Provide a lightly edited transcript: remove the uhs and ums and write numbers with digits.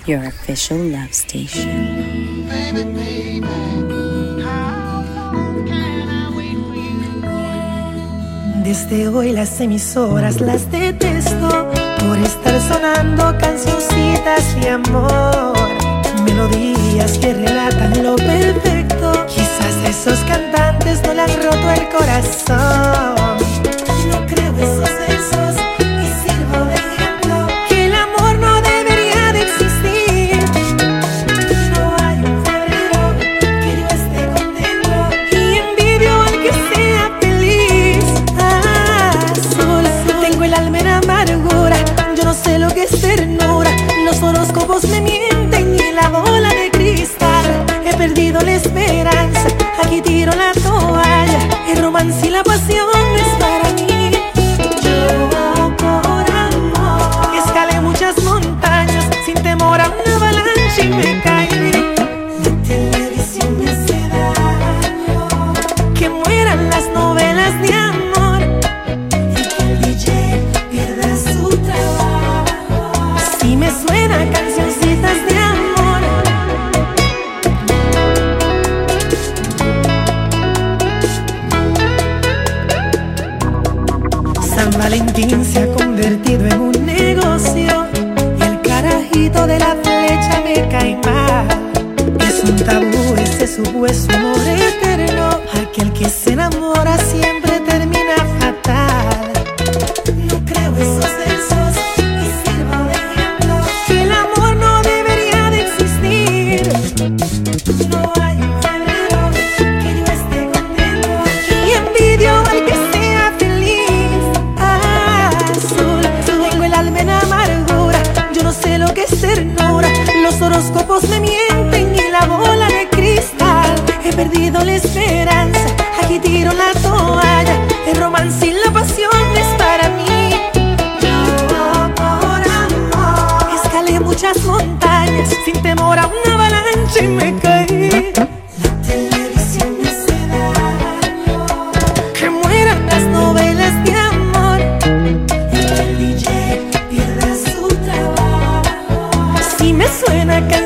your official love station. Baby, baby, how long can I wait for you? Desde hoy las emisoras las detesto por estar sonando cancioncitas de amor, melodías que relatan lo perfecto. Quizás a esos cantantes no le han roto el corazón. No creo esos versos y sirvo de ejemplo que el amor no debería de existir. No hay un febrero que yo esté contento y envidio al que sea feliz. Azul, tengo el alma en amargura, yo no sé lo que es ternura. Los horóscopos me mienten y la bola de cristal. He perdido la esperanza, aquí tiro la toalla. El romance y la pasión es para mí. Yo por amor escalé muchas montañas sin temor a una avalancha y me caí. La televisión me hace daño, que mueran las novelas de amor y que el DJ pierda su trabajo. Si me suena cancioncitas de amor. San Valentín se ha convertido en un negocio y el carajito de la flecha me cae mal. Es un tabú ese supuesto amor eterno, aquel que se enamora siempre termina fatal. No creo esos versos y sirvo de ejemplo que el amor no debería de existir. No hay un febrero que yo esté contento y envidio al que sea feliz. Azul, tengo el alma en amargura, yo no sé lo que es ternura. Los horóscopos me mienten y la bola de cristal. He perdido la esperanza, aquí tiro la toalla. El romance y la pasión es para mí. Yo por amor escalé muchas montañas sin temor a una avalancha y me caí. La televisión me hace daño, que mueran las novelas de amor y que el DJ pierda su trabajo. Si me suena canción